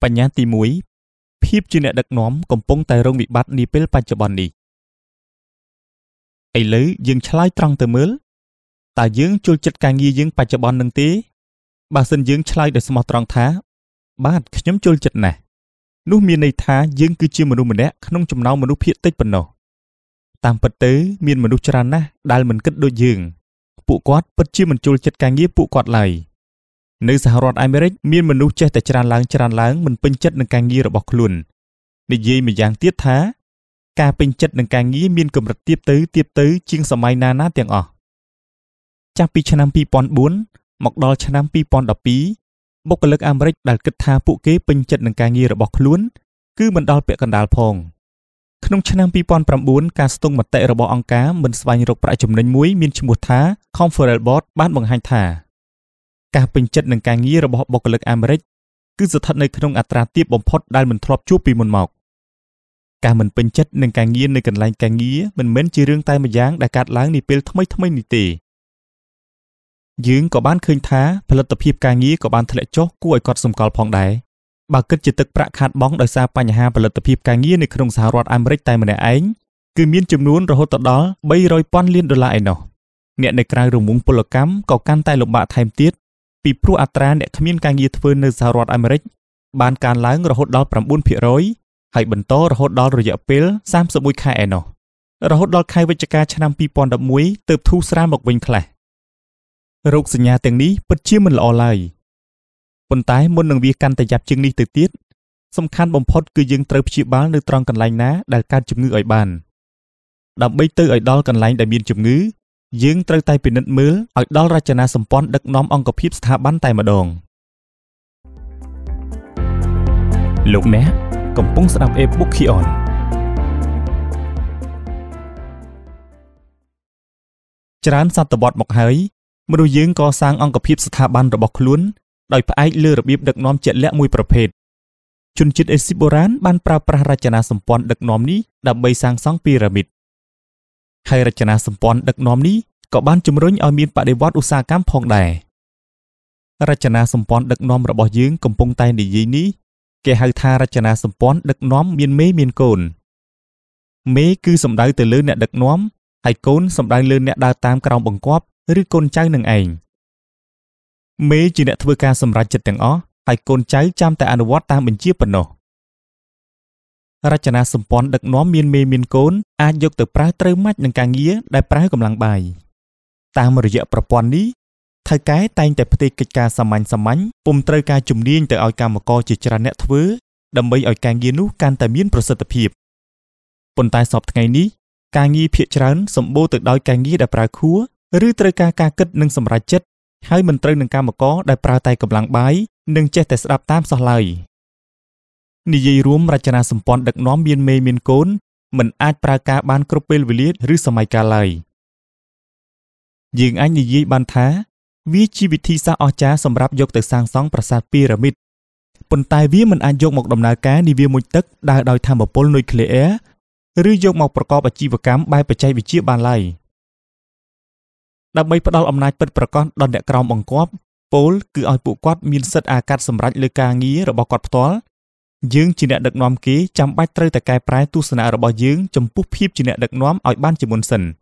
បញ្ញាទី1ភាពជាអ្នកដឹកនាំកំពុងតែរងវិបត្តិនាពេលបច្ចុប្បន្ននេះឥឡូវយើងឆ្លើយត្រង់ទៅមើលតើយើងចូលចិត្តការងារយើងបច្ចុប្បន្ននឹងទេបើសិនយើងឆ្លើយដោយស្មោះត្រង់ថាបាទខ្ញុំចូលចិត្តណាស់នោះមានន័យថាយើងគឺជាមនុស្សម្នាក់ក្នុងចំណោមមនុស្សភាគតិចប៉ុណ្ណោះតាមពិតទៅមានមនុស្សច្រើនណាស់ដែលមិនគិតដូចយើងពួកគាត់ពិតជាមិនចូលចិត្តការងារពួកគាត់ឡើយនៅសហរដ្ឋអាមេរិកមានមនុស្សចេះតែច្រើនឡើងមិនពេញចិត្តនឹងការងាររបស់ខ្លួននិយាយម្យ៉ាងទៀតថាការពេញចិត្តនឹងការងារមានកម្រិតទាបទៅជាងសម័យណាទាំងអស់ចាប់ពីឆ្នាំ2004មកដល់ឆ្នាំ2012បុគ្គលិកអាមេរិកដែលគិតថាពួកគេពេញចិត្តនឹងការងាររបស់ខ្លួនគឺមិនដល់ពាក់កណ្ដាលផងក្នុងឆ្នាំ2009ការស្ទង់មតិរបស់អង្គការមិនស្វែងរកប្រាក់ចំណេញមួយមានឈ្មោះថា Conference Board បានបង្ហាញថាការពេញចិត្តនឹងការងាររបស់បុគ្គលិកអាមេរិកគឺស្ថិតនៅក្នុងអត្រាទាបបំផុតដែលមិនធ្លាប់ជួបពីមុនមកការមិនពេញចិត្តនឹងការងារនៅកន្លែងការងារមិនមែនជារឿងតែម្យ៉ាងដែលកើតឡើងនាពេលថ្មីនេះទេយើងក៏បានឃើញថាផលិតភាពការងារក៏បានធ្លាក់ចុះគួរឲ្យកត់សម្គាល់ផងដែរបើគិតជាទឹកប្រាក់ខាតបង់ដោយសារបញ្ហាផលិតភាពការងារនៅក្នុងសហរដ្ឋអាមេរិកតែម្នាក់ឯងគឺមានចំនួនរហូតដល់$300,000 លានឯណោះអ្នកនៅក្រៅរង្វង់ពលកម្មក៏កាន់តែលំបាកថែមទៀតពីព្រោះអត្រាអ្នកគ្មានការងារធ្វើនៅសហរដ្ឋអាមេរិកបានកើនឡើងរហូតដល់ 9% ហើយបន្តរហូតដល់រយៈពេល31ខែឯណោះរហូតដល់ខែវិច្ឆិកាឆ្នាំ2011ទើបធូរស្រាលមកវិញខ្លះរោគសញ្ញាទាំងនេះពិតជាមិនល្អឡើយប៉ុន្តែមុននឹងវាកាន់តែយ៉ាប់ជាងនេះទៅទៀតសំខាន់បំផុតគឺយើងត្រូវព្យាបាលនៅត្រង់កន្លែងណាដែលកើតជំងឺឲ្យបានដើម្បីទៅឲ្យដល់កន្លែងដែលមានជំងឺយើងត្រូវតែពិនិត្យមើលឲ្យដល់រចនាសម្ព័ន្ធដឹកនាំអង្គភាពស្ថាប័នតែម្ដងលោកអ្នកកំពុងស្ដាប់ e-book Kion ច្រើនសតវត្សរ៍មកហើយមនុស្សយើងកសាងអង្គភាពស្ថាប័នរបស់ខ្លួនដោយផ្អែកលើរបៀបដឹកនាំជាក់លាក់មួយប្រភេទជនជាតិអេស៊ីបបុរាណបានប្រើប្រាស់រចនាសម្ព័ន្ធដឹកនាំនេះដើម្បីសាងសង់ពីរ៉ាមីតហើយរចនាសម្ព័ន្ធដឹកនាំនេះក៏បានជំរុញឲ្យមានបដិវត្តន៍ឧស្សាហកម្មផងដែររចនាសម្ព័ន្ធដឹកនាំរបស់យើងកំពុងតែនិយាយនេះគេហៅថារចនាសម្ព័ន្ធដឹកនាំមានមេមានកូនមេគឺសំដៅទៅលើអ្នកដឹកនាំហើយកូនសំដៅលើអ្នកដើរតាមក្រោមបង្គាប់ឬកូនចៅនឹងឯងមេជាអ្នកធ្វើការសម្រេចចិត្តទាំងអស់ហើយកូនចៅចាំតែអនុវត្តតាមបញ្ជាប៉ុណ្ណោះរចនាសម្ព័ន្ធដឹកនាំមានមេមានកូនអាចយកទៅប្រើត្រូវម៉ាច់នឹងការងារដែលប្រើកម្លាំងបាយតាមរយៈប្រព័ន្ធនេះថៅកែតែងតែផ្ទេរកិច្ចការសាមញ្ញពុំត្រូវការជំនាញទៅឲ្យកម្មករជាច្រើនអ្នកធ្វើដើម្បីឲ្យការងារនោះកាន់តែមានប្រសិទ្ធភាពប៉ុន្តែសពថ្ងៃនេះការងារភាគច្រើនសម្បូរទៅដោយការងារដែលប្រើខួរឬត្រូវការការគិតនិងសម្រេចចិត្តហើយមិនត្រូវនឹងកម្មករដែលប្រើតែកម្លាំងបាយនិងចេះតែស្ដាប់តាមសោះឡើយនិយាយរួមរចនាសម្ព័ន្ធដឹកនាំមានមេមានកូនមិនអាចប្រើការបានគ្រប់ពេលវេលាឬសម័យកាលឡើយយើងអាចនិយាយបានថាវាជាវិធីសាស្ត្រអស្ចារ្យសម្រាប់យកទៅសាងសង់ប្រាសាទពីរ៉ាមីតប៉ុន្តែវាមិនអាចយកមកដំណើរការនាវាមុជទឹកដើរដោយថាមពលនុយក្លេអ៊ែរឬយកមកប្រកបអាជីវកម្មបែបបច្ចេកវិទ្យាបានឡើយដើម្បីផ្ដល់អំណាចពិតប្រាកដដល់អ្នកក្រោមបង្គាប់ពោលគឺឲ្យពួកគាត់មានសិទ្ធិអាកាត់សម្រេចលើការងាររបស់គាត់ផ្ទាល់យើងជាអ្នកដឹកនាំគេចាំបាច់ត្រូវតែកែប្រែទស្សនៈរបស់យើងចំពោះភាពជាអ្នកដឹកនាំឲ្យបានជាមុនសិន